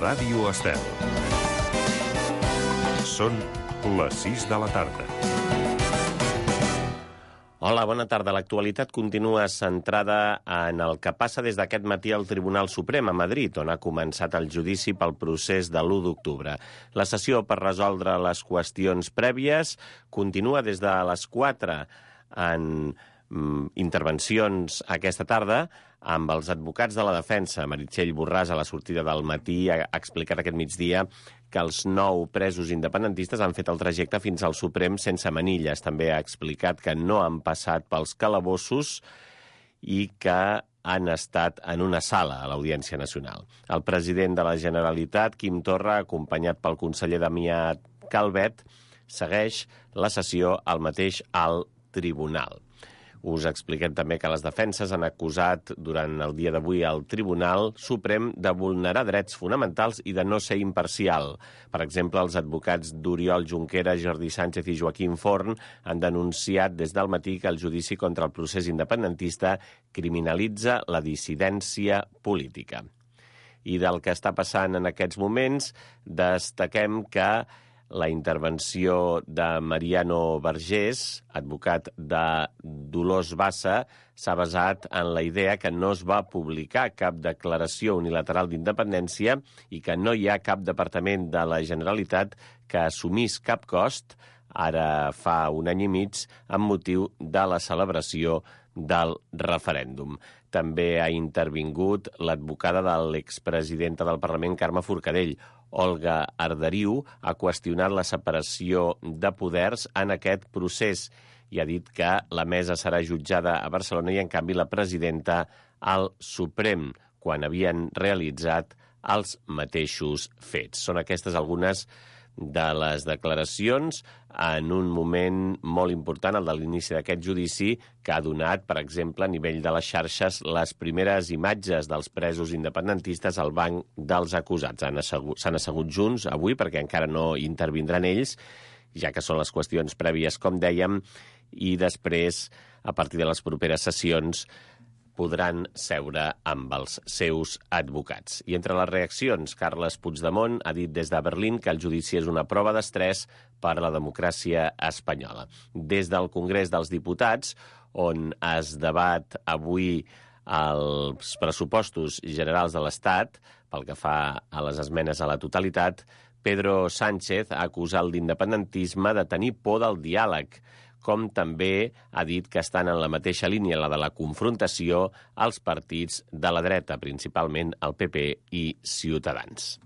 Ràdio Estel. Són les 6 de la tarda. Hola, bona tarda. L'actualitat continua centrada en el que passa des d'aquest matí al Tribunal Suprem a Madrid, on ha començat el judici pel procés de l'1 d'octubre. La sessió per resoldre les qüestions prèvies continua des de les 4 en intervencions aquesta tarda amb els advocats de la defensa. Meritxell Borràs, a la sortida del matí, ha explicat aquest migdia que els 9 presos independentistes han fet el trajecte fins al Suprem sense manilles. També ha explicat que no han passat pels calabossos i que han estat en una sala a l'Audiència Nacional. El president de la Generalitat, Quim Torra, acompanyat pel conseller Damià Calvet, segueix la sessió al mateix alt tribunal. Us expliquem també que les defenses han acusat durant el dia d'avui al Tribunal Suprem de vulnerar drets fonamentals i de no ser imparcial. Per exemple, els advocats d'Oriol Junqueras, Jordi Sánchez i Joaquim Forn han denunciat des del matí que el judici contra el procés independentista criminalitza la dissidència política. I del que està passant en aquests moments, destaquem que la intervenció de Mariano Vergés, advocat de Dolors Bassa, s'ha basat en la idea que no es va publicar cap declaració unilateral d'independència i que no hi ha cap departament de la Generalitat que assumís cap cost, ara fa un any i mig, amb motiu de la celebració del referèndum. També ha intervingut l'advocada de l'expresidenta del Parlament, Carme Forcadell. Olga Arderiu ha qüestionat la separació de poders en aquest procés i ha dit que la mesa serà jutjada a Barcelona i, en canvi, la presidenta al Suprem, quan havien realitzat els mateixos fets. Són aquestes algunes de les declaracions en un moment molt important, el de l'inici d'aquest judici, que ha donat, per exemple, a nivell de les xarxes, les primeres imatges dels presos independentistes al banc dels acusats. S'han assegut junts avui perquè encara no intervindran ells, ja que són les qüestions prèvies, com dèiem, i després, a partir de les properes sessions, podran seure amb els seus advocats. I entre les reaccions, Carles Puigdemont ha dit des de Berlín que el judici és una prova d'estrès per a la democràcia espanyola. Des del Congrés dels Diputats, on es debat avui els pressupostos generals de l'Estat, pel que fa a les esmenes a la totalitat, Pedro Sánchez ha acusat l'independentisme de tenir por del diàleg, com també ha dit que estan en la mateixa línia, la de la confrontació, als partits de la dreta, principalment el PP i Ciutadans.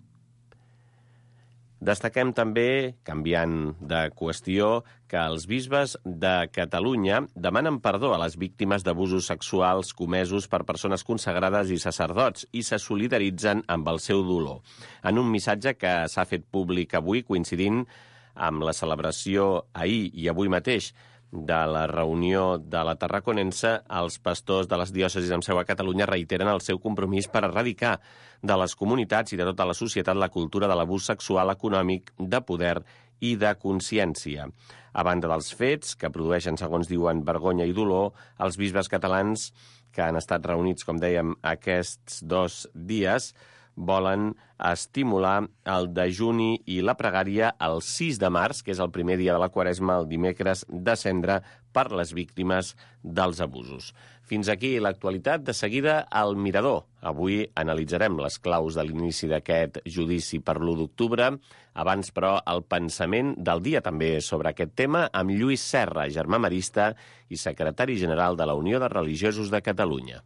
Destaquem també, canviant de qüestió, que els bisbes de Catalunya demanen perdó a les víctimes d'abusos sexuals comesos per persones consagrades i sacerdots i se solidaritzen amb el seu dolor. En un missatge que s'ha fet públic avui, coincidint amb la celebració ahir i avui mateix de la reunió de la Tarraconense, els pastors de les diòcesis amb seu a Catalunya reiteren el seu compromís per erradicar de les comunitats i de tota la societat la cultura de l'abús sexual, econòmic, de poder i de consciència. A banda dels fets, que produeixen, segons diuen, vergonya i dolor, els bisbes catalans, que han estat reunits, com dèiem, aquests 2 dies, volen estimular el dejuni i la pregària el 6 de març, que és el primer dia de la Quaresma, el dimecres de Cendra, per les víctimes dels abusos. Fins aquí l'actualitat. De seguida, al Mirador. Avui analitzarem les claus de l'inici d'aquest judici per l'1 d'octubre. Abans, però, el pensament del dia també sobre aquest tema amb Lluís Serra, germà marista i secretari general de la Unió de Religiosos de Catalunya.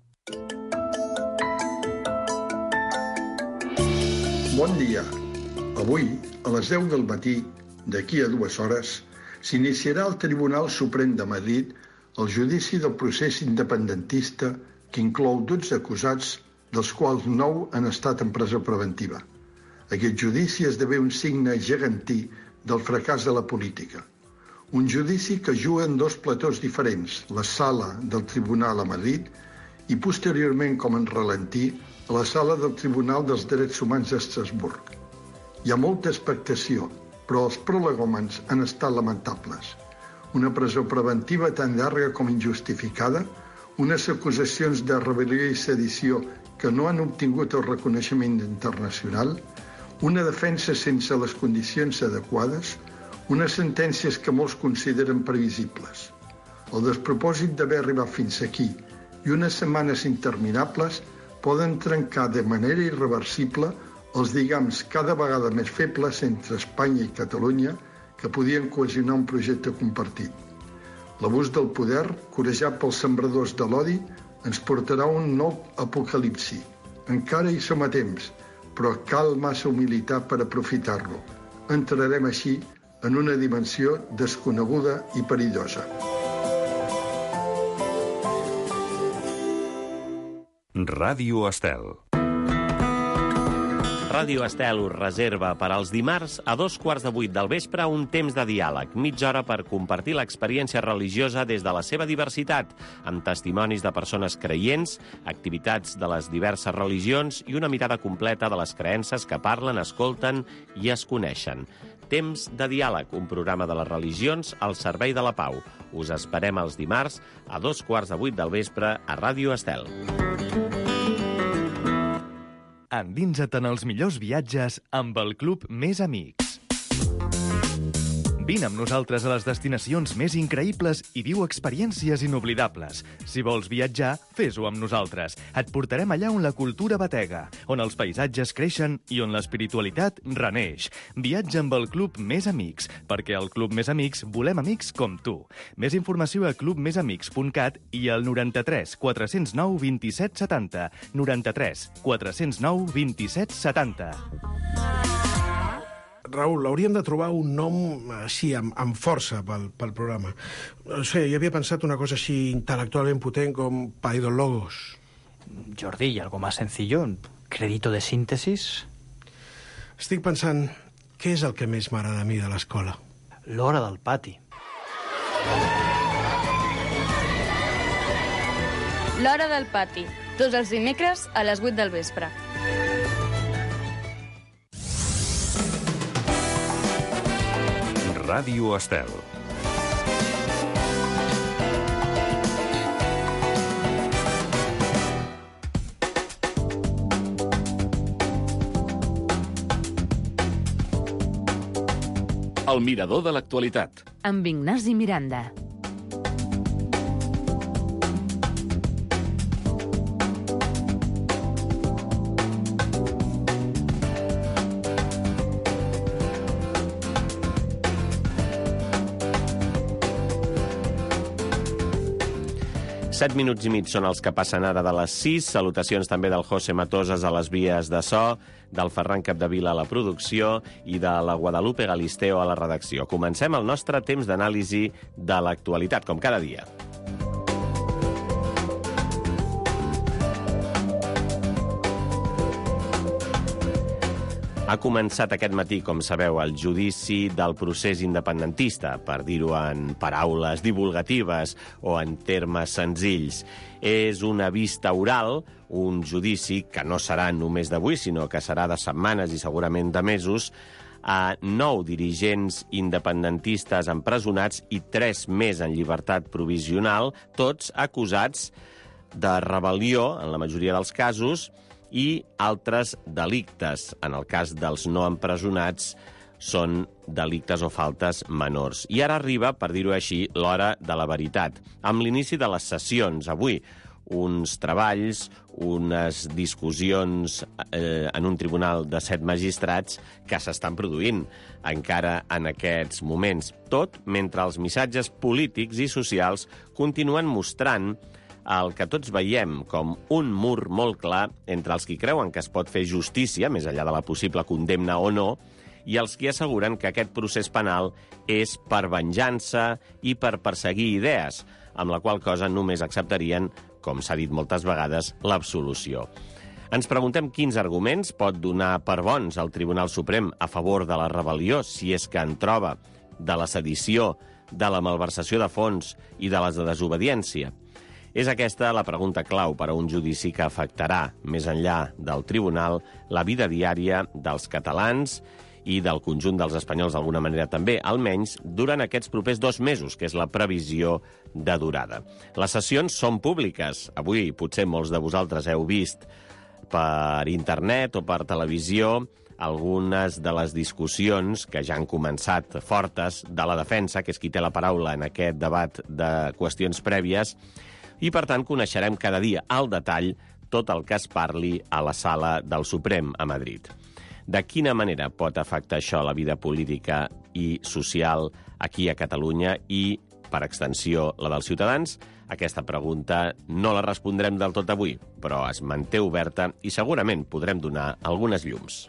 Bon dia. Avui, a les 10 del matí, d'aquí a 2 hores, s'iniciarà al Tribunal Suprem de Madrid el judici del procés independentista que inclou 12 acusats, dels quals 9 han estat en presó preventiva. Aquest judici esdevé un signe gegantí del fracàs de la política. Un judici que juga en 2 platós diferents, la sala del Tribunal a Madrid i posteriorment, com en ralentí, a la sala del Tribunal dels Drets Humans d'Estrasburg. Hi ha molta expectació, però els prolegòmens han estat lamentables. Una presó preventiva tan llarga com injustificada, unes acusacions de rebel·lió i sedició que no han obtingut el reconeixement internacional, Una defensa sense les condicions adequades, unes sentències que molts consideren previsibles. El despropòsit d'haver arribat fins aquí i unes setmanes interminables poden trencar de manera irreversible els lligams cada vegada més febles entre Espanya i Catalunya que podien cohesionar un projecte compartit. L'abús del poder, corejat pels sembradors de l'odi, ens portarà a un nou apocalipsi. Encara hi som a temps, però cal massa humilitat per aprofitar-lo. Entrarem així en una dimensió desconeguda i perillosa. Ràdio Estel. Ràdio Estel us reserva per als dimarts a 7:15 del vespre un temps de diàleg, mitja hora per compartir l'experiència religiosa des de la seva diversitat, amb testimonis de persones creients, activitats de les diverses religions i una mirada completa de les creences que parlen, escolten i es coneixen. Temps de diàleg, un programa de les religions al servei de la pau. Us esperem els dimarts a 7:15 del vespre a Ràdio Estel. Endinsa't en els millors viatges amb el Club Més Amics. Vine amb nosaltres a les destinacions més increïbles i viu experiències inoblidables. Si vols viatjar, fes-ho amb nosaltres. Et portarem allà on la cultura batega, on els paisatges creixen i on l'espiritualitat reneix. Viatja amb el Club Més Amics, perquè al Club Més Amics volem amics com tu. Més informació a clubmesamics.cat i al 93 409 27 70. 93 409 27 70. Raül, hauríem de trobar un nom així, amb força pel programa. No sé, jo havia pensat una cosa així intel·lectualment potent com Paidologos. Jordi, ¿y algo más sencillo? ¿Crédito de síntesis? Estic pensant, què és el que més m'agrada a mi de l'escola? L'hora del pati. L'hora del pati, tots els dimecres a les 8 del vespre. Ràdio Estel. El mirador de l'actualitat. Amb Ignasi Miranda. Set minuts i mig són els que passen ara de les 6. Salutacions també del José Matosas a les vies de so, del Ferran Capdevila a la producció i de la Guadalupe Galisteo a la redacció. Comencem el nostre temps d'anàlisi de l'actualitat, com cada dia. Ha començat aquest matí, com sabeu, el judici del procés independentista, per dir-ho en paraules divulgatives o en termes senzills. És una vista oral, un judici que no serà només d'avui, sinó que serà de setmanes i segurament de mesos, a 9 dirigents independentistes empresonats i 3 més en llibertat provisional, tots acusats de rebel·lió, en la majoria dels casos, i altres delictes. En el cas dels no empresonats, són delictes o faltes menors. I ara arriba, per dir-ho així, l'hora de la veritat. Amb l'inici de les sessions, avui, uns treballs, unes discussions en un tribunal de 7 magistrats que s'estan produint encara en aquests moments. Tot mentre els missatges polítics i socials continuen mostrant el que tots veiem com un mur molt clar entre els qui creuen que es pot fer justícia, més enllà de la possible condemna o no, i els qui asseguren que aquest procés penal és per venjança i per perseguir idees, amb la qual cosa només acceptarien, com s'ha dit moltes vegades, l'absolució. Ens preguntem quins arguments pot donar per bons el Tribunal Suprem a favor de la rebel·lió, si és que en troba, de la sedició, de la malversació de fons i de les de desobediència. És aquesta la pregunta clau per a un judici que afectarà, més enllà del tribunal, la vida diària dels catalans i del conjunt dels espanyols d'alguna manera també, almenys durant aquests propers 2 mesos, que és la previsió de durada. Les sessions són públiques. Avui potser molts de vosaltres heu vist per internet o per televisió algunes de les discussions que ja han començat fortes de la defensa, que és qui té la paraula en aquest debat de qüestions prèvies, i per tant coneixerem cada dia al detall tot el que es parli a la sala del Suprem a Madrid. De quina manera pot afectar això la vida política i social aquí a Catalunya i, per extensió, la dels ciutadans? Aquesta pregunta no la respondrem del tot avui, però es manté oberta i segurament podrem donar algunes llums.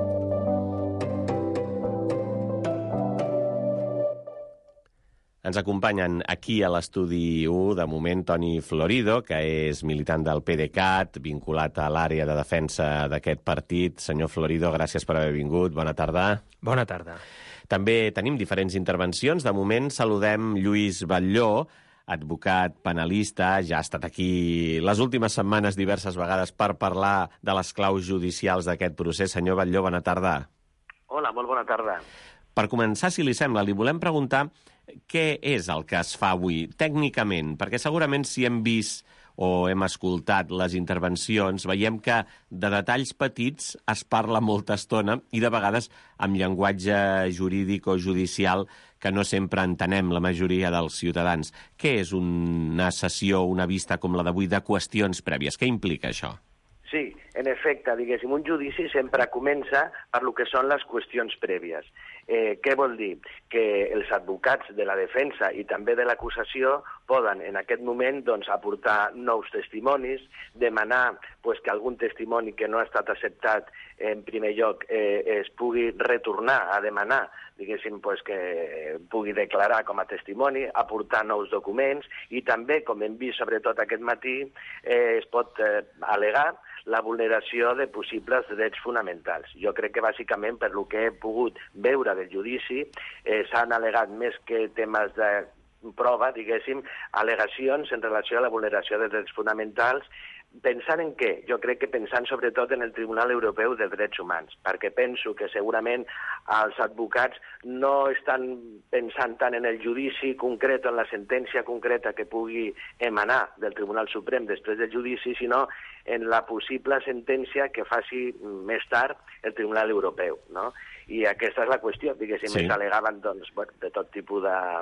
Ens acompanyen aquí a l'estudi 1, de moment, Toni Florido, que és militant del PDeCAT, vinculat a l'àrea de defensa d'aquest partit. Senyor Florido, gràcies per haver vingut. Bona tarda. Bona tarda. També tenim diferents intervencions. De moment saludem Lluís Batlló, advocat penalista, ja ha estat aquí les últimes setmanes diverses vegades per parlar de les claus judicials d'aquest procés. Senyor Batlló, bona tarda. Hola, molt bona tarda. Per començar, si li sembla, li volem preguntar què és el que es fa avui, tècnicament, perquè segurament si hem vist o hem escoltat les intervencions, veiem que de detalls petits es parla molta estona i de vegades amb llenguatge jurídic o judicial que no sempre entenem la majoria dels ciutadans. Què és una sessió, una vista com la d'avui de qüestions prèvies? Què implica això? Sí, en efecte, diguéssim, un judici sempre comença per lo que són les qüestions prèvies. Què vol dir? Que els advocats de la defensa i també de l'acusació poden en aquest moment aportar nous testimonis, demanar que algun testimoni que no ha estat acceptat en primer lloc es pugui retornar a demanar, diguéssim, que pugui declarar com a testimoni, aportar nous documents i també, com hem vist sobretot aquest matí, es pot al·legar la vulneració de possibles drets fonamentals. Jo crec que bàsicament per lo que he pogut veure del judici s'han al·legat més que temes de prova, diguéssim, al·legacions en relació a la vulneració de drets fonamentals. Pensant en què? Jo crec que pensant sobretot en el Tribunal Europeu de Drets Humans, perquè penso que segurament els advocats no estan pensant tant en el judici concret o en la sentència concreta que pugui emanar del Tribunal Suprem després del judici, sinó en la possible sentència que faci més tard el Tribunal Europeu, no? I aquesta és la qüestió, diguéssim, sí. S'al·legaven de tot tipus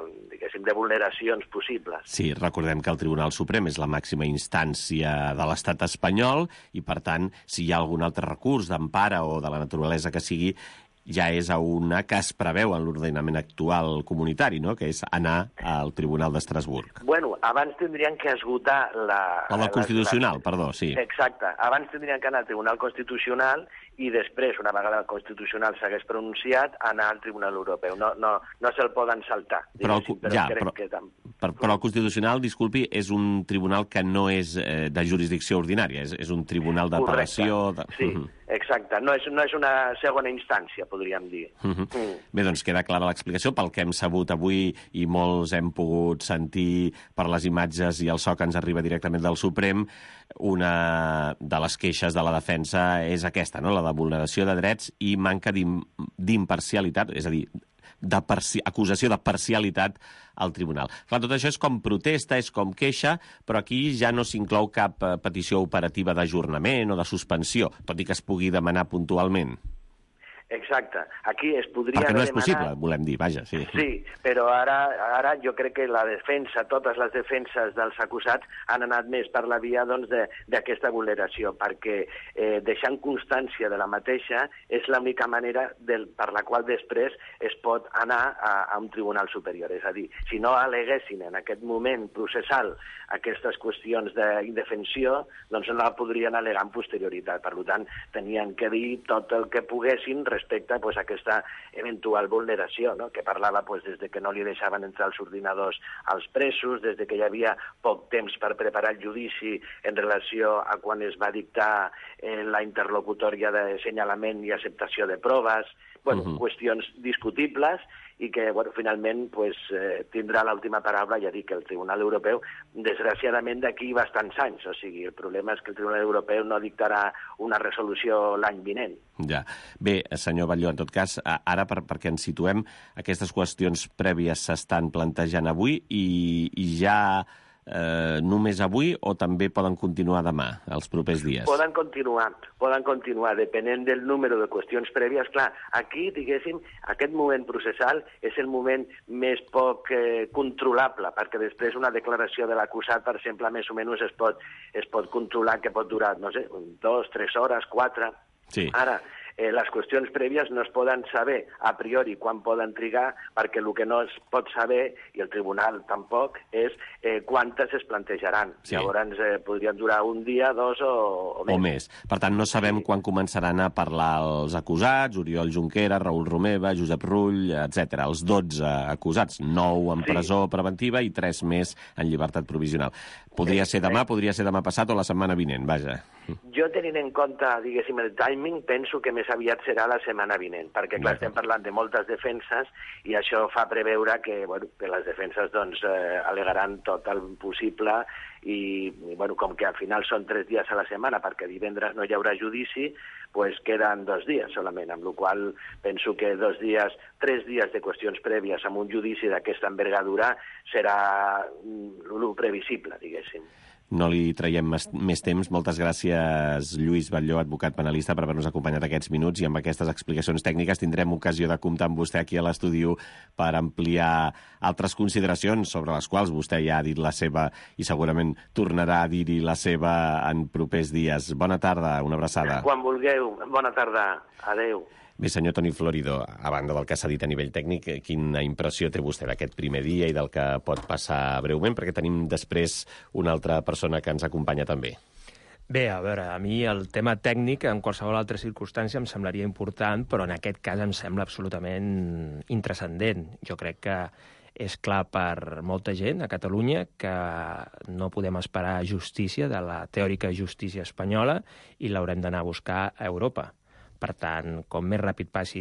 de vulneracions possibles. Sí, recordem que el Tribunal Suprem és la màxima instància de l'estat espanyol i, per tant, si hi ha algun altre recurs d'empara o de la naturalesa que sigui, ja és a una que es preveu en l'ordenament actual comunitari, no?, que és anar al Tribunal d'Estrasburg. Bueno, abans tindrien que esgotar el Constitucional, perdó, sí. Exacte. Abans tindrien que anar al Tribunal Constitucional i després, una vegada el Constitucional s'hagués pronunciat, anar al Tribunal Europeu. No se'l poden saltar. Però el Constitucional, disculpi, és un tribunal que no és de jurisdicció ordinària, és un tribunal d'apel·lació... Sí, exacte. No és una segona instància, podríem dir. Bé, doncs queda clara l'explicació pel que hem sabut avui i molts hem pogut sentir per les imatges i el so que ens arriba directament del Suprem. Una de les queixes de la defensa és aquesta, no?, la de vulneració de drets i manca d'imparcialitat, és a dir, acusació de parcialitat al tribunal. Clar, tot això és com protesta, és com queixa, però aquí ja no s'inclou cap petició operativa d'ajornament o de suspensió, tot i que es pugui demanar puntualment. Exacte. Aquí es podria perquè no és possible, volem dir, vaja, sí. Sí, però ara jo crec que la defensa, totes les defenses dels acusats han anat més per la via d'aquesta vulneració, perquè deixant constància de la mateixa és l'única manera per la qual després es pot anar a un tribunal superior. És a dir, si no al·leguessin en aquest moment processal aquestes qüestions d'indefensió, doncs no la podrien al·legar en posterioritat. Per tant, tenien que dir tot el que poguessin respecte a aquesta eventual vulneració, no?, que parlava des de que no li deixaven entrar els ordinadors als presos, des de que hi havia poc temps per preparar el judici en relació a quan es va dictar la interlocutòria de senyalament i acceptació de proves, qüestions discutibles i que finalment tindrà l'última paraula, ja dic, el Tribunal Europeu, desgraciadament d'aquí bastants anys. O sigui, el problema és que el Tribunal Europeu no dictarà una resolució l'any vinent. Ja. Bé, senyor Batlló, en tot cas, ara perquè ens situem, aquestes qüestions prèvies s'estan plantejant avui i ja només avui o també poden continuar demà, els propers dies? Poden continuar, depenent del número de qüestions prèvies. Clar, aquí, diguéssim, aquest moment processal és el moment més poc controlable, perquè després una declaració de l'acusat, per exemple, més o menys es pot controlar, que pot durar, no sé, 2, 3 hores, 4... Sí. Ara, les qüestions prèvies no es poden saber a priori quan poden trigar, perquè el que no es pot saber, i el tribunal tampoc, és quantes es plantejaran. Sí. Llavors podrien durar un dia, 2 o més. O més. Per tant, no sabem quan començaran a parlar els acusats, Oriol Junqueras, Raül Romeva, Josep Rull, etc. Els 12 acusats, 9 en presó preventiva i 3 més en llibertat provisional. Podria ser demà, podria ser demà passat o la setmana vinent, vaja. Jo, tenint en compte, diguéssim, el timing, penso que més aviat serà la setmana vinent, perquè, clar, estem parlant de moltes defenses i això fa preveure que les defenses al·legaran tot el possible i, com que al final són 3 dies a la setmana, perquè divendres no hi haurà judici, pues queden 2 dies solament, amb la qual penso que 3 dies de qüestions prèvies amb un judici d'aquesta envergadura serà lo previsible, diguéssim. No li traiem més temps. Moltes gràcies, Lluís Batlló, advocat penalista, per haver-nos acompanyat aquests minuts, i amb aquestes explicacions tècniques tindrem ocasió de comptar amb vostè aquí a l'estudi per ampliar altres consideracions sobre les quals vostè ja ha dit la seva i segurament tornarà a dir-hi la seva en propers dies. Bona tarda, una abraçada. Quan vulgueu. Bona tarda. Adéu. Bé, senyor Toni Florido, a banda del que s'ha dit a nivell tècnic, quina impressió té vostè d'aquest primer dia i del que pot passar breument? Perquè tenim després una altra persona que ens acompanya també. Bé, a veure, a mi el tema tècnic en qualsevol altra circumstància em semblaria important, però en aquest cas em sembla absolutament intranscendent. Jo crec que és clar per molta gent a Catalunya que no podem esperar justícia de la teòrica justícia espanyola i l'haurem d'anar a buscar a Europa. Per tant, com més ràpid passi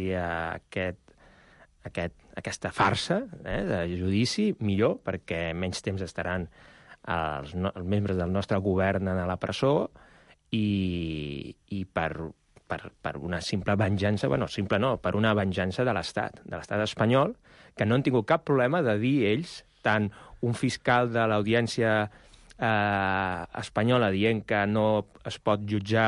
aquesta farsa de judici, millor, perquè menys temps estaran els membres del nostre govern a la presó i per una simple venjança, simple no, per una venjança de l'estat espanyol, que no han tingut cap problema de dir ells, tant un fiscal de l'audiència espanyola dient que no es pot jutjar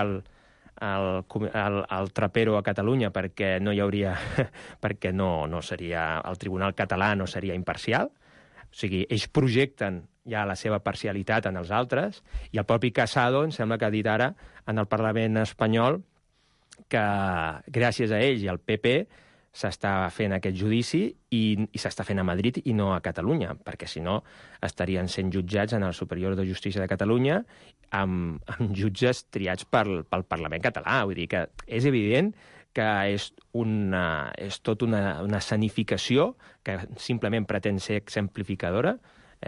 el trapero a Catalunya perquè no hi hauria perquè no seria el tribunal català no seria imparcial. O sigui, ells projecten ja la seva parcialitat en els altres, i el propi Casado em sembla que ha dit ara en el Parlament espanyol que gràcies a ells i al PP s'està fent aquest judici i s'està fent a Madrid i no a Catalunya, perquè si no estarien sent jutjats en el Superior de Justícia de Catalunya amb jutges triats pel Parlament català. Vull dir que és evident que és tot una escenificació que simplement pretén ser exemplificadora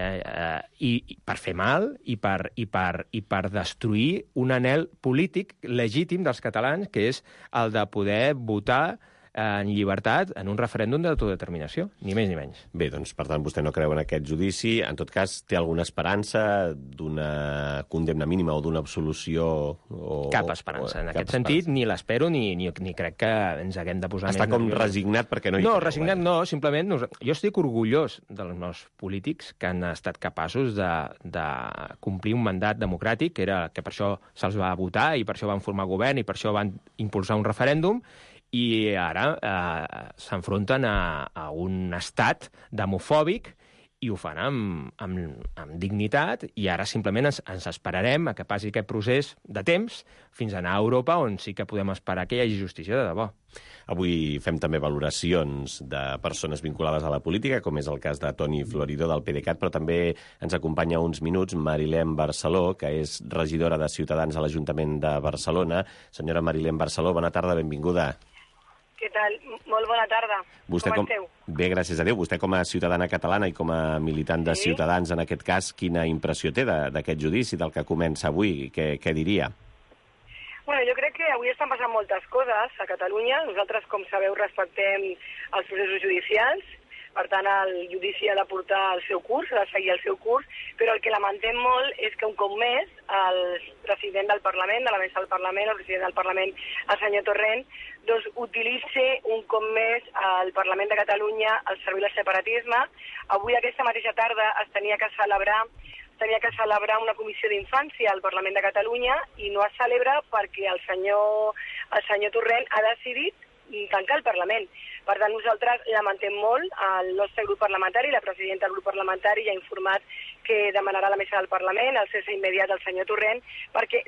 i per fer mal i per destruir un anhel polític legítim dels catalans, que és el de poder votar en llibertat en un referèndum d'autodeterminació, ni més ni menys. Bé, doncs, per tant, vostè no creu en aquest judici. En tot cas, té alguna esperança d'una condemna mínima o d'una absolució? Cap esperança. En aquest sentit, ni l'espero ni crec que ens haguem de posar... Està com resignat perquè no hi creu. No, resignat no, simplement... Jo estic orgullós dels meus polítics que han estat capaços de complir un mandat democràtic, que per això se'ls va votar i per això van formar govern i per això van impulsar un referèndum, i ara s'enfronten a un estat demofòbic i ho fan amb dignitat, i ara simplement ens esperarem a que passi aquest procés de temps fins a anar a Europa, on sí que podem esperar que hi hagi justícia de debò. Avui fem també valoracions de persones vinculades a la política, com és el cas de Toni Florido del PDeCAT, però també ens acompanya uns minuts Marilén Barceló, que és regidora de Ciutadans a l'Ajuntament de Barcelona. Senyora Marilén Barceló, bona tarda, benvinguda. Què tal? Molt bona tarda. Com esteu? Bé, gràcies a Déu. Vostè com a ciutadana catalana i com a militant de Ciutadans, en aquest cas, quina impressió té d'aquest judici, del que comença avui? Què diria? Bueno, jo crec que avui estan passant moltes coses a Catalunya. Nosaltres, com sabeu, respectem els processos judicials. Per tant, el judici ha de portar el seu curs, ha de seguir el seu curs, però el que lamentem molt és que un cop més el president del Parlament, de la mesa del Parlament, el president del Parlament, el senyor Torrent, doncs utilitzi un cop més el Parlament de Catalunya al servei del separatisme. Avui, aquesta mateixa tarda, es tenia que celebrar tenia que celebrar una comissió d'infància al Parlament de Catalunya i no es celebra perquè el senyor Torrent ha decidit tancar el Parlament. Per tant, nosaltres lamentem molt, el nostre grup parlamentari, la presidenta del grup parlamentari ja ha informat que demanarà a la mesa del Parlament el cese immediat del senyor Torrent perquè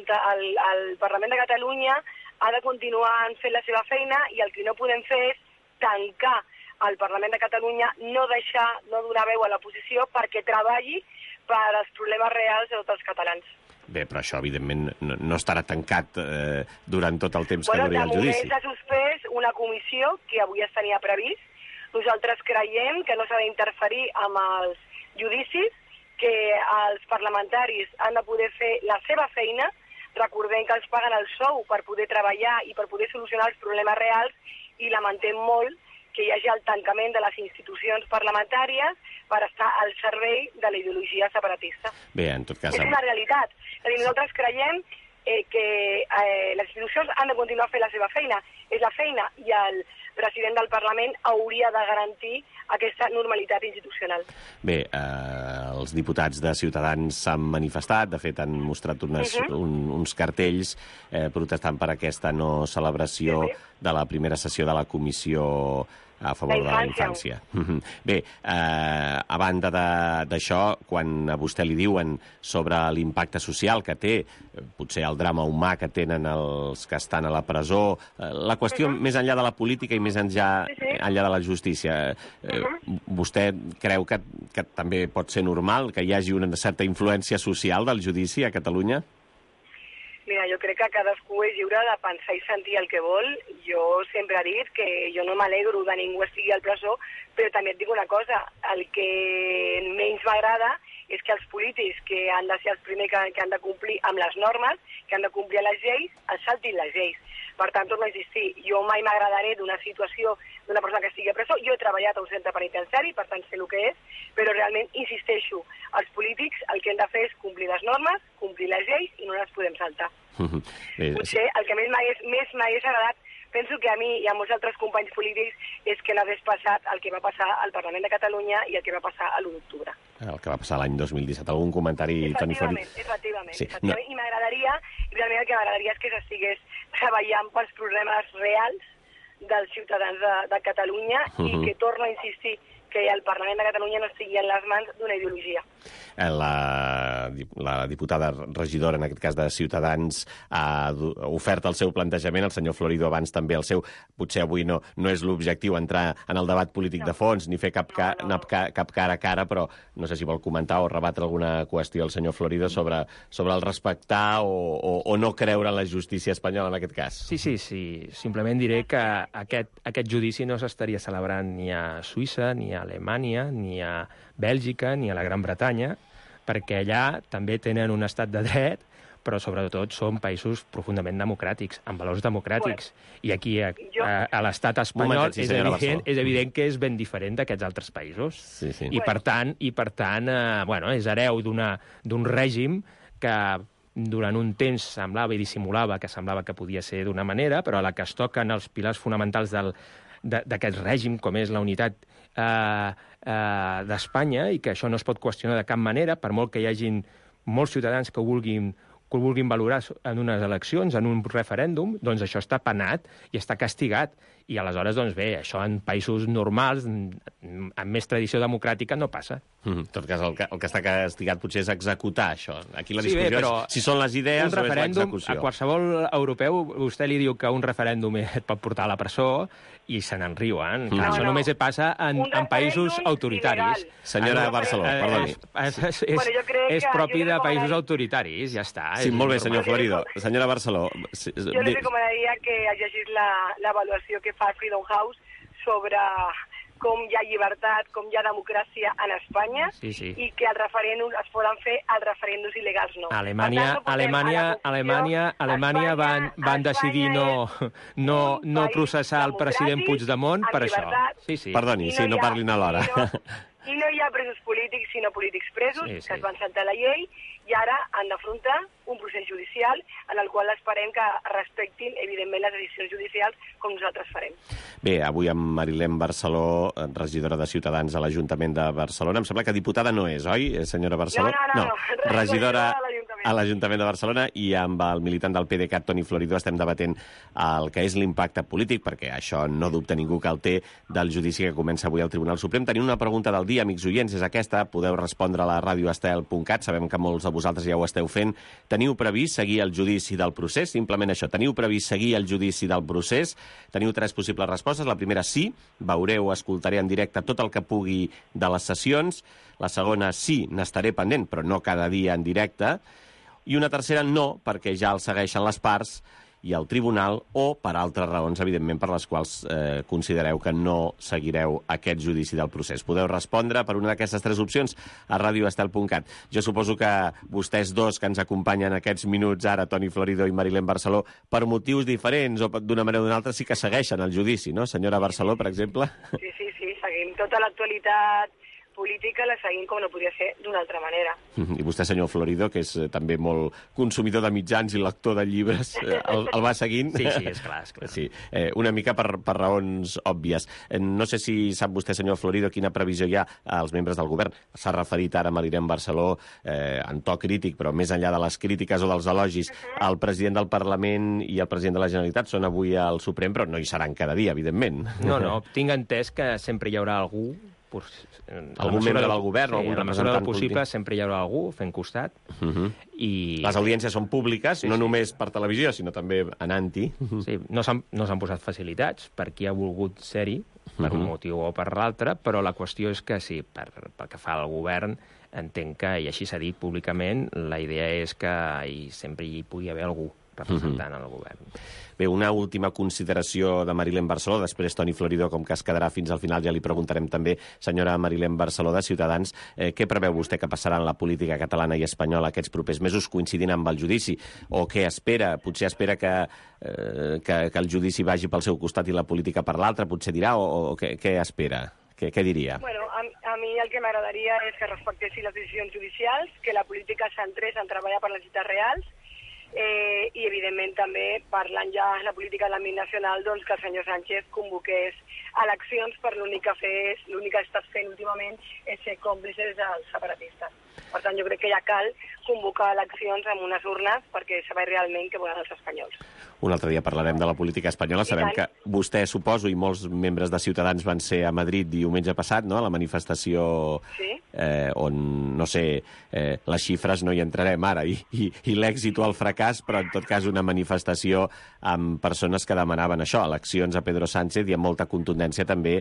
el Parlament de Catalunya ha de continuar fent la seva feina i el que no podem fer és tancar el Parlament de Catalunya, no donar veu a l'oposició perquè treballi per als problemes reals de tots els catalans. Bé, però això, evidentment, no estarà tancat durant tot el temps que duri el judici. De moment s'ha suspès una comissió que avui es tenia previst. Nosaltres creiem que no s'ha d'interferir amb els judicis, que els parlamentaris han de poder fer la seva feina. Recordem que els paguen el sou per poder treballar i per poder solucionar els problemes reals i lamentem molt que hi hagi el tancament de les institucions parlamentàries per estar al servei de la ideologia separatista. Bé, en tot cas... És una realitat. És a dir, nosaltres creiem que les institucions han de continuar fent la seva feina. És la feina i el president del Parlament hauria de garantir aquesta normalitat institucional. Bé, els diputats de Ciutadans s'han manifestat, de fet han mostrat uns cartells protestant per aquesta no celebració de la primera sessió de la Comissió a favor de la infància. Bé, a banda d'això, quan a vostè li diuen sobre l'impacte social que té, potser el drama humà que tenen els que estan a la presó, la qüestió més enllà de la política i més enllà de la justícia, vostè creu que també pot ser normal que hi hagi una certa influència social del judici a Catalunya? Mira, jo crec que cadascú és lliure de pensar i sentir el que vol. Jo sempre he dit que jo no m'alegro de ningú estigui al presó, però també et dic una cosa, el que menys m'agrada és que els polítics que han de ser els primers que han de complir amb les normes, que han de complir les lleis, els saltin les lleis. Per tant, torno a insistir, jo mai m'agradaré d'una situació d'una persona que estigui a presó. Jo he treballat a un centre penitenciari, per tant sé el que és, però realment insisteixo, els polítics el que hem de fer és complir les normes, complir les lleis i no les podem saltar. Potser el que més m'hagués agradat, penso que a mi i a molts altres companys polítics, és que no hagués passat el que va passar al Parlament de Catalunya i el que va passar a l'1 d'octubre. El que va passar l'any 2017. Algun comentari, Toni Florit? Efectivament. I m'agradaria, realment el que m'agradaria és que s'estigués treballant pels problemes reals dels ciutadans de Catalunya i que torno a insistir que el Parlament de Catalunya no estigui en les mans d'una ideologia. La diputada regidora, en aquest cas de Ciutadans, ha ofert el seu plantejament, el senyor Florido abans també el seu. Potser avui no és l'objectiu entrar en el debat polític de fons ni fer cap cara a cara, però no sé si vol comentar o rebatre alguna qüestió el senyor Florido sobre el respectar o no creure en la justícia espanyola en aquest cas. Sí. Simplement diré que aquest judici no s'estaria celebrant ni a Suïssa, ni a Alemanya, ni a Bèlgica, ni a la Gran Bretanya, perquè allà també tenen un estat de dret, però sobretot són països profundament democràtics, amb valors democràtics. I aquí, a l'estat espanyol, és evident que és ben diferent d'aquests altres països. I per tant, és hereu d'un règim que durant un temps semblava i dissimulava que podia ser d'una manera, però a la que es toquen els pilars fonamentals d'aquest règim, com és la unitat d'Espanya, i que això no es pot qüestionar de cap manera, per molt que hi hagin molts ciutadans que ho vulguin valorar en unes eleccions, en un referèndum, doncs això està penat i està castigat. I aleshores, doncs bé, això en països normals, amb més tradició democràtica, no passa. En tot cas, el que està castigat potser és executar això. Aquí la discussió és si són les idees o és l'execució. A qualsevol europeu, vostè li diu que un referèndum et pot portar a la presó i se n'en riuen. Això només passa en països autoritaris. Senyora Barceló, perdoni. És propi de països autoritaris, ja està. Sí, molt bé, senyor Florido. Senyora Barceló... Jo li recomanaria que llegís l'avaluació que fa Freedom House sobre com hi ha llibertat, com hi ha democràcia en Espanya i que els referèndums es poden fer als referèndums il·legals no. Alemanya van decidir no processar el president Puigdemont per això. Perdoni, no parlin alhora. I no hi ha presos polítics, sinó polítics presos, que es van saltar la llei, i ara han d'afrontar un procés judicial en el qual esperem que respectin, evidentment, les decisions judicials com nosaltres farem. Bé, avui amb Marilén Barceló, regidora de Ciutadans a l'Ajuntament de Barcelona. Em sembla que diputada no és, oi, senyora Barceló? No. Regidora a l'Ajuntament de Barcelona, i amb el militant del PDeCAT, Toni Florido, estem debatent el que és l'impacte polític, perquè això no dubta ningú que el té, del judici que comença avui al Tribunal Suprem. Tenim una pregunta del dia, amics oients, és aquesta. Podeu respondre a la radioestel.cat. Sabem que molts de vosaltres ja ho esteu fent. Teniu previst seguir el judici del procés? Simplement això. Teniu previst seguir el judici del procés? Teniu 3 possibles respostes. La primera, sí. Veureu, escoltaré en directe tot el que pugui de les sessions. La segona, sí, n'estaré pendent, però no cada dia en directe. I una tercera, no, perquè ja el segueixen les parts i el tribunal, o per altres raons, evidentment, per les quals considereu que no seguireu aquest judici del procés. Podeu respondre per una d'aquestes 3 opcions a radioestel.cat. Jo suposo que vostès dos que ens acompanyen aquests minuts ara, Toni Florido i Marilén Barceló, per motius diferents o d'una manera o d'una altra, sí que segueixen el judici, no? Senyora Barceló, per exemple? Sí, seguim tota l'actualitat política, la seguim com no podia ser d'una altra manera. I vostè, senyor Florido, que és també molt consumidor de mitjans i lector de llibres, el va seguint? Sí, és clar. Sí, una mica per raons òbvies. No sé si sap vostè, senyor Florido, quina previsió hi ha als membres del govern. S'ha referit ara a Marilén Barceló en to crític, però més enllà de les crítiques o dels elogis. El president del Parlament i el president de la Generalitat són avui al Suprem, però no hi seran cada dia, evidentment. No, tinc entès que sempre hi haurà algú, algun membre del govern, algun representant del possible, sempre hi haurà algú fent costat. I les audiències són públiques, no només per televisió, sinó també anant-hi. Sí, no s'han posat facilitats per qui ha volgut ser-hi, per un motiu o per l'altre, però la qüestió és que sí, pel que fa al govern, entenc que, i així s'ha dit públicament, la idea és que sempre hi pugui haver algú representant el govern. Bé, una última consideració de Marilén Barceló, després Toni Florido, com que es quedarà fins al final, ja li preguntarem també, senyora Marilén Barceló de Ciutadans, què preveu vostè que passarà en la política catalana i espanyola aquests propers mesos coincidint amb el judici? O què espera? Potser espera que el judici vagi pel seu costat i la política per l'altre, potser dirà, o què espera? Què diria? Bueno, a mi el que m'agradaria és que respectessin les decisions judicials, que la política centrés en treballar per les necessitats reals, i evidentment també parlant ja de la política de l'àmbit nacional, doncs que el senyor Sánchez convoqués eleccions, per l'únic que està fent últimament és ser còmplices dels separatistes. Per tant, jo crec que ja cal convocar eleccions amb unes urnes perquè saber realment què volen els espanyols. Un altre dia parlarem de la política espanyola. Sabem que vostè, suposo, i molts membres de Ciutadans van ser a Madrid diumenge passat, no?, a la manifestació on, no sé, les xifres no hi entrarem ara, i l'èxit o el fracàs, però en tot cas una manifestació amb persones que demanaven això, eleccions a Pedro Sánchez, i amb molta contundència també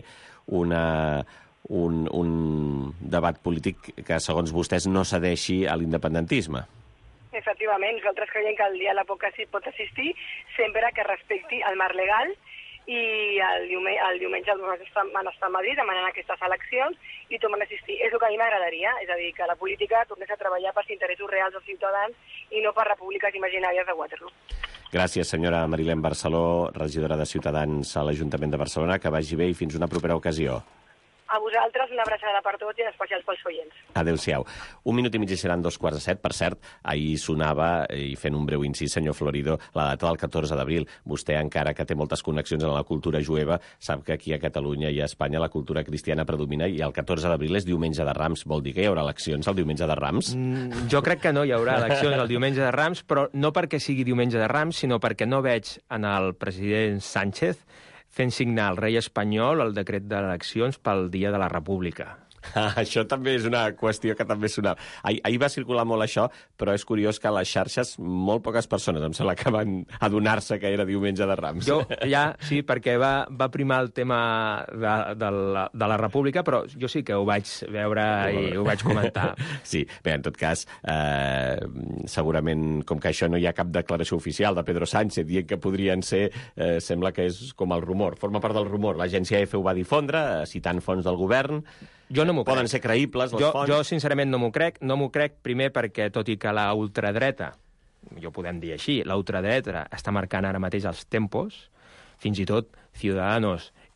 un debat polític que, segons vostès, no cedeixi a l'independentisme. Efectivament, nosaltres creiem que el diàleg pot assistir sempre que respecti el marc legal, i el diumenge van estar a Madrid demanant aquestes eleccions i tornen a assistir. És el que a mi m'agradaria, és a dir, que la política tornés a treballar pels interessos reals dels ciutadans i no per repúbliques imaginàries de Waterloo. Gràcies, senyora Marilén Barceló, regidora de Ciutadans a l'Ajuntament de Barcelona. Que vagi bé i fins una propera ocasió. A vosaltres, una abraçada per tots i en especial pels oients. Adéu-siau. 1 minut i mig i seran 2:45. Per cert, ahir sonava, i fent un breu incís, senyor Florido, la data del 14 d'abril. Vostè, encara que té moltes connexions en la cultura jueva, sap que aquí a Catalunya i a Espanya la cultura cristiana predomina, i el 14 d'abril és diumenge de Rams. Vol dir que hi haurà eleccions el diumenge de Rams? Jo crec que no hi haurà eleccions el diumenge de Rams, però no perquè sigui diumenge de Rams, sinó perquè no veig en el president Sánchez fent signar al rei espanyol el decret d'eleccions pel Dia de la República. Això també és una qüestió que també sonava. Ahir va circular molt això, però és curiós que a les xarxes molt poques persones, em sembla, que van adonar-se que era diumenge de Rams. Jo, ja, sí, perquè va primar el tema de la República, però jo sí que ho vaig veure i ho vaig comentar. Sí, bé, en tot cas, segurament, com que això no hi ha cap declaració oficial de Pedro Sánchez dient que podrien ser, sembla que és com el rumor, forma part del rumor. L'agència EFE ho va difondre, citant fonts del govern. Jo no m'ho crec. Poden ser creïbles, les fonts. Jo, sincerament, no m'ho crec. No m'ho crec, primer, perquè, tot i que la ultradreta, jo podem dir així, la ultradreta està marcant ara mateix els tempos, fins i tot Ciudadanos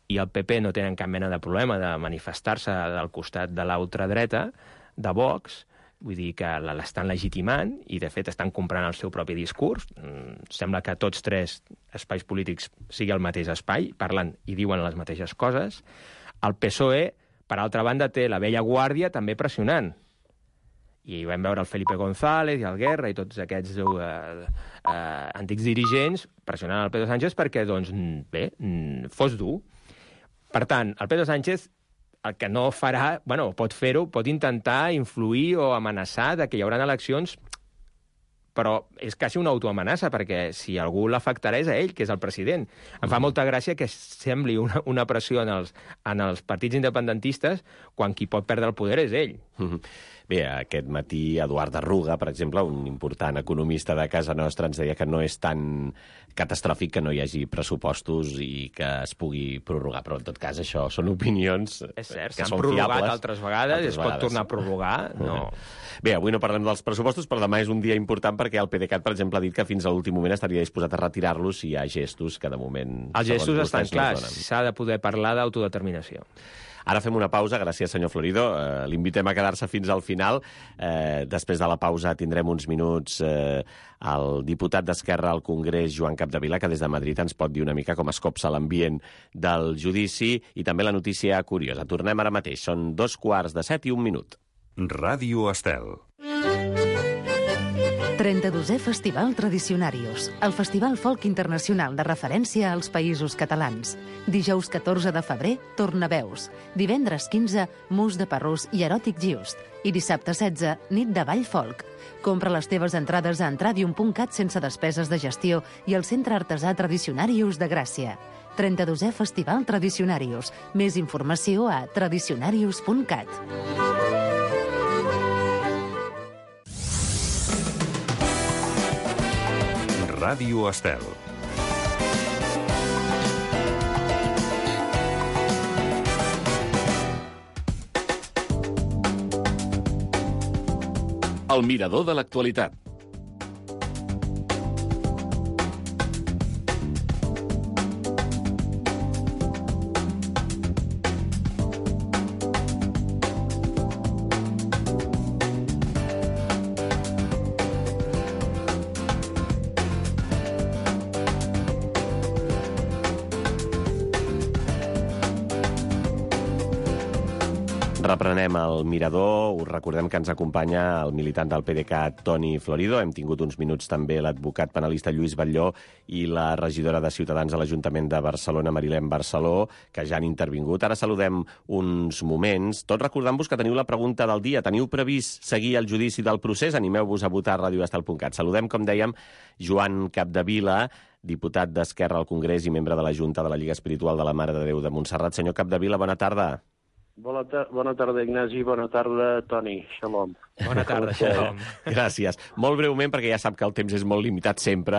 i el PP no tenen cap mena de problema de manifestar-se del costat de l'ultradreta, de Vox, vull dir que l'estan legitimant i, de fet, estan comprant el seu propi discurs. Sembla que tots tres espais polítics sigui el mateix espai, parlen i diuen les mateixes coses. El PSOE, per altra banda, té la vella guàrdia també pressionant. I vam veure el Felipe González i el Guerra i tots aquests antics dirigents pressionant el Pedro Sánchez perquè, doncs, bé, fos dur. Per tant, el Pedro Sánchez el que no farà, bueno, pot fer-ho, pot intentar influir o amenaçar de que hi haurà eleccions, però és quasi una autoamenaça, perquè si algú l'afectarà és a ell, que és el president. Em fa molta gràcia que sembli una pressió en els partits independentistes quan qui pot perdre el poder és ell. Bé, aquest matí Eduard Arruga, per exemple, un important economista de casa nostra, ens deia que no és tan catastròfic que no hi hagi pressupostos i que es pugui prorrogar, però en tot cas això són opinions que són fiables. És cert, s'han prorrogat altres vegades i es pot tornar a prorrogar. No. Bé, avui no parlem dels pressupostos, però demà és un dia important perquè el PDeCAT, per exemple, ha dit que fins a l'últim moment estaria disposat a retirar-los si hi ha gestos que de moment... Els gestos estan clars, s'ha de poder parlar d'autodeterminació. Ara fem una pausa, gràcies senyor Florido. L'invitem a quedar-se fins al final. Després de la pausa tindrem uns minuts el diputat d'Esquerra al Congrés, Joan Capdevila, que des de Madrid ens pot dir una mica com es copsa l'ambient del judici i també la notícia curiosa. Tornem ara mateix. Són 2:15 i 1 minut. Ràdio Estel. 32è Festival Tradicionarius, el festival folk internacional de referència als països catalans. Dijous 14 de febrer, Tornaveus. Divendres 15, Mus de Parrús i Eròtic Just. I dissabte 16, Nit de Ball Folk. Compra les teves entrades a entradium.cat sense despeses de gestió i al Centre Artesà Tradicionarius de Gràcia. 32è Festival Tradicionarius. Més informació a tradicionarius.cat. Ràdio Estel. El mirador de l'actualitat. Reprenem el mirador. Us recordem que ens acompanya el militant del PDeCAT, Toni Florido. Hem tingut uns minuts també l'advocat penalista Lluís Batlló i la regidora de Ciutadans a l'Ajuntament de Barcelona, Marilén Barceló, que ja han intervingut. Ara saludem uns moments. Tot recordant-vos que teniu la pregunta del dia. Teniu previst seguir el judici del procés? Animeu-vos a votar a radioestel.cat. Saludem, com dèiem, Joan Capdevila, diputat d'Esquerra al Congrés i membre de la Junta de la Lliga Espiritual de la Mare de Déu de Montserrat. Senyor Capdevila, bona tarda. Bona tarda, Ignasi. Bona tarda, Toni. Shalom. Bona tarda, Shalom. Gràcies. Molt breument, perquè ja sap que el temps és molt limitat sempre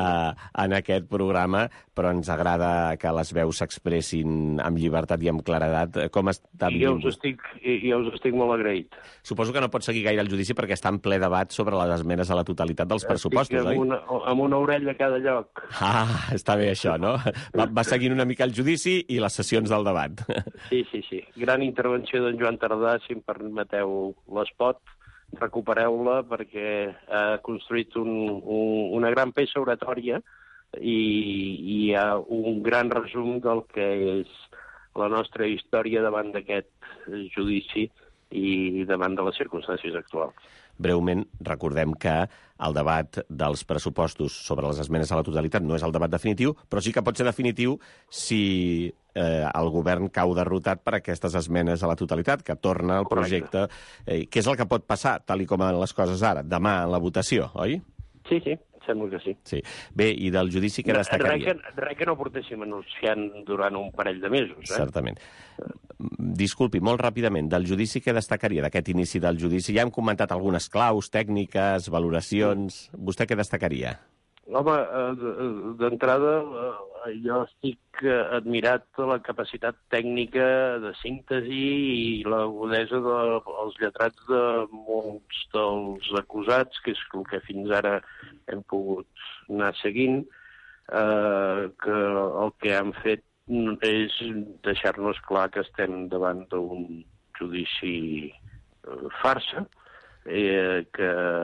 en aquest programa, però ens agrada que les veus s'expressin amb llibertat i amb claredat. Com està vivint? Jo us estic molt agraït. Suposo que no pot seguir gaire el judici perquè està en ple debat sobre les esmenes a la totalitat dels pressupostos, oi? Amb una orella a cada lloc. Ah, està bé això, no? Va seguint una mica el judici i les sessions del debat. Sí. Gran intervenció d'en Joan Tardà, si em permeteu l'espot. Recupereu-la perquè ha construït una gran peça oratòria i hi ha un gran resum del que és la nostra història davant d'aquest judici i davant de les circumstàncies actuals. Breument, recordem que el debat dels pressupostos sobre les esmenes a la totalitat no és el debat definitiu, però sí que pot ser definitiu si el govern cau derrotat per aquestes esmenes a la totalitat, que torna al projecte. Què és el que pot passar, tal i com van les coses ara, demà en la votació, oi? Sí, sembla que sí. Bé, i del judici què destacaria? Res que no portéssim anunciant durant un parell de mesos. Certament. Disculpi, molt ràpidament, del judici què destacaria, d'aquest inici del judici? Ja hem comentat algunes claus, tècniques, valoracions. Vostè què destacaria? Home, d'entrada, jo estic admirat de la capacitat tècnica de síntesi i l'agudesa dels lletrats de molts dels acusats, que és el que fins ara hem pogut anar seguint, que el que han fet és deixar-nos clar que estem davant d'un judici farsa, que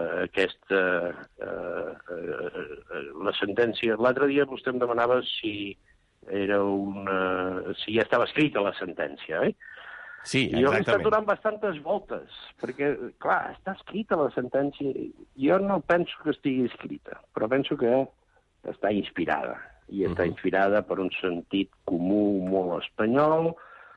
la sentència... L'altre dia vostè em demanava si ja estava escrita la sentència, Sí, exactament. Jo he estat exactament. donant bastantes voltes, perquè, clar, està escrita la sentència. Jo no penso que estigui escrita, però penso que està inspirada. I està inspirada per un sentit comú molt espanyol,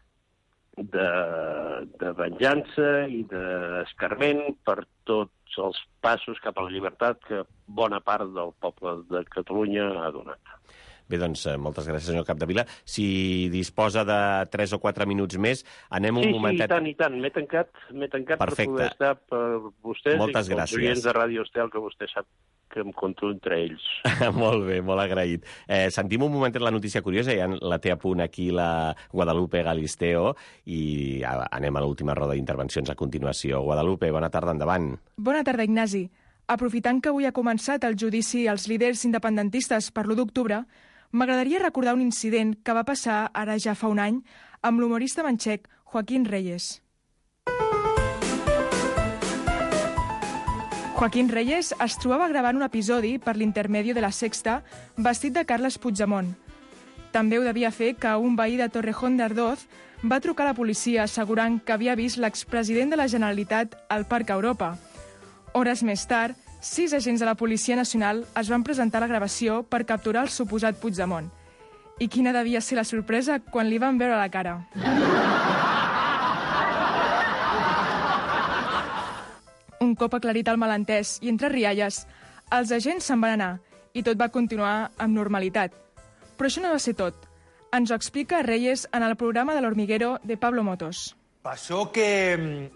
de venjança i d'escarment per tots els passos cap a la llibertat que bona part del poble de Catalunya ha donat. Bé, doncs, moltes gràcies, senyor Capdevila. Si disposa de 3 o 4 minuts més, anem un momentet... Sí, i tant. M'he tancat Perfecte. Per poder estar per vostès Moltes i pels gràcies. oients de Ràdio Estel, que vostè sap que em conto entre ells. Molt bé, molt agraït. Sentim un momentet la notícia curiosa, ja la té a punt aquí la Guadalupe Galisteo, i anem a l'última roda d'intervencions a continuació. Guadalupe, bona tarda, endavant. Bona tarda, Ignasi. Aprofitant que avui ha començat el judici als líders independentistes per l'1 d'octubre, m'agradaria recordar un incident que va passar ara ja fa un any amb l'humorista manxec Joaquín Reyes. Joaquín Reyes es trobava gravant un episodi per l'Intermedio de la Sexta vestit de Carles Puigdemont. També ho devia fer que un veí de Torrejón de Ardoz va trucar a la policia assegurant que havia vist l'expresident de la Generalitat al Parc Europa. Hores més tard, 6 agents de la Policia Nacional es van presentar a la gravació per capturar el suposat Puigdemont. I quina devia ser la sorpresa quan li van veure la cara. Un cop aclarit el malentès i entre rialles, els agents se'n van anar i tot va continuar amb normalitat. Però això no va ser tot. Ens ho explica Reyes en el programa de l'Hormiguero de Pablo Motos. Pasó que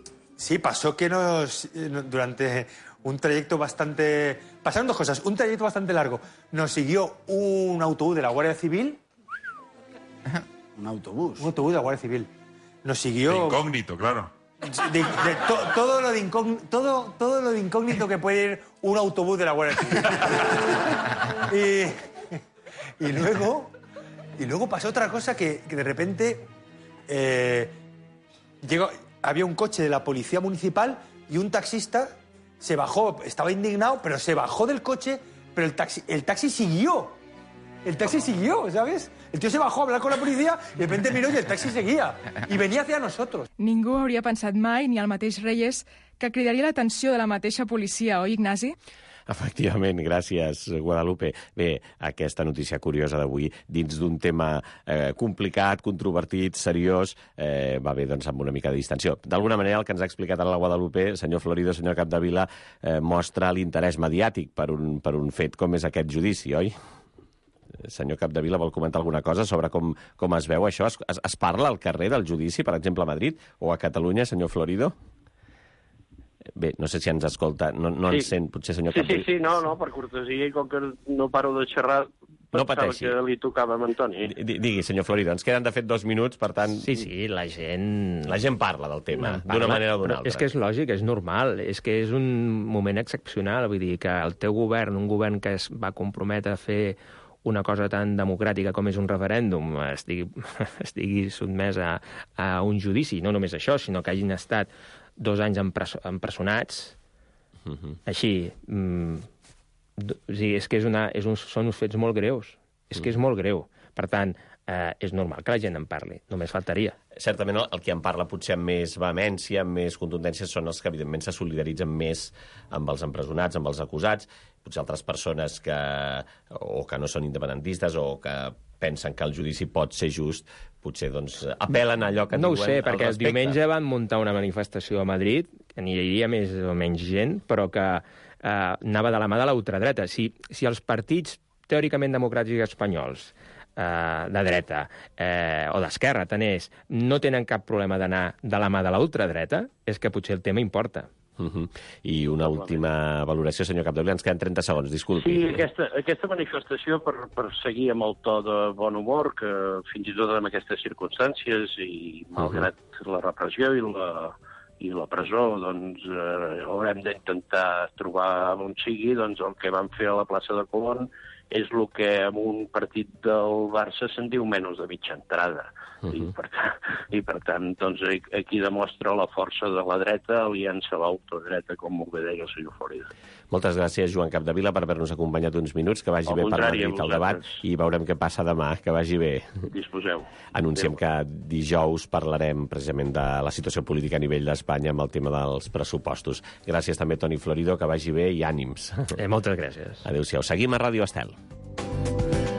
durante un trayecto bastante... Pasaron dos cosas. Un trayecto bastante largo. Nos siguió un autobús de la Guardia Civil. ¿Un autobús? Un autobús de la Guardia Civil. Nos siguió... De incógnito, claro. Todo lo de incógnito que puede ir un autobús de la Guardia Civil. Y luego pasó otra cosa que de repente había un coche de la policía municipal y un taxista se bajó, estaba indignado, pero se bajó del coche, pero el taxi siguió. El taxi siguió, ¿sabes? El tío se bajó a hablar con la policía y de repente miró y el taxi seguía. Y venía hacia nosotros. Ningú hauria pensat mai, ni el mateix Reyes, que cridaria l'atenció de la mateixa policia, oi, Ignasi? Efectivament, gràcies, Guadalupe. Bé, aquesta notícia curiosa d'avui, dins d'un tema complicat, controvertit, seriós, va bé, doncs, amb una mica de distensió. D'alguna manera, el que ens ha explicat ara la Guadalupe, senyor Florido, senyor Capdevila, mostra l'interès mediàtic per un fet com és aquest judici, oi? Senyor Capdevila, vol comentar alguna cosa sobre com es veu això? Es parla al carrer del judici, per exemple, a Madrid o a Catalunya, senyor Florido? Bé, no sé si ens escolta, no ens sent, potser, senyor Capdevila. Sí, no, per cortesia, i com que no paro de xerrar, no pateixi. Que li tocava amb Antoni. Digui, senyor Florido, ens queden, de fet, 2 minuts, per tant... Sí, la gent parla del tema, d'una manera o d'una altra. És que és lògic, és normal, és que és un moment excepcional, vull dir que el teu govern, un govern que es va comprometre a fer una cosa tan democràtica com és un referèndum, estigui sotmès a un judici, no només això, sinó que hagin estat 2 anys empresonats, així, és que són uns fets molt greus, és que és molt greu. Per tant, és normal que la gent en parli, només faltaria. Certament el que en parla potser amb més vehemència, amb més contundència, són els que evidentment se solidaritzen més amb els empresonats, amb els acusats, potser altres persones que no són independentistes o que pensen que el judici pot ser just, potser doncs apel·len a allò que diuen al respecte. No ho sé, perquè el diumenge van muntar una manifestació a Madrid, que n'hi hauria més o menys gent, però que anava de la mà de la ultradreta. Si els partits teòricament democràtics espanyols de dreta o d'esquerra, no tenen cap problema d'anar de la mà de la ultradreta, és que potser el tema importa. I una última valoració, senyor Capdevila, ens queden 30 segons, disculpi. Sí, aquesta manifestació, per seguir amb el to de bon humor, que fins i tot en aquestes circumstàncies, i malgrat la repressió i la presó, doncs haurem d'intentar trobar on sigui, doncs el que van fer a la plaça de Colón és el que en un partit del Barça se'n diu menys de mitja entrada. I per tant, doncs, aquí demostra la força de la dreta, aliança a l'autodreta, com molt bé deia el senyor Florida. Moltes gràcies, Joan Capdevila, per haver-nos acompanyat uns minuts, que vagi bé per Madrid el debat, i veurem què passa demà, que vagi bé. Disposeu. Anunciem que dijous parlarem precisament de la situació política a nivell d'Espanya amb el tema dels pressupostos. Gràcies també, Toni Florido, que vagi bé i ànims. Moltes gràcies. Adéu-siau. Seguim a Ràdio Estel.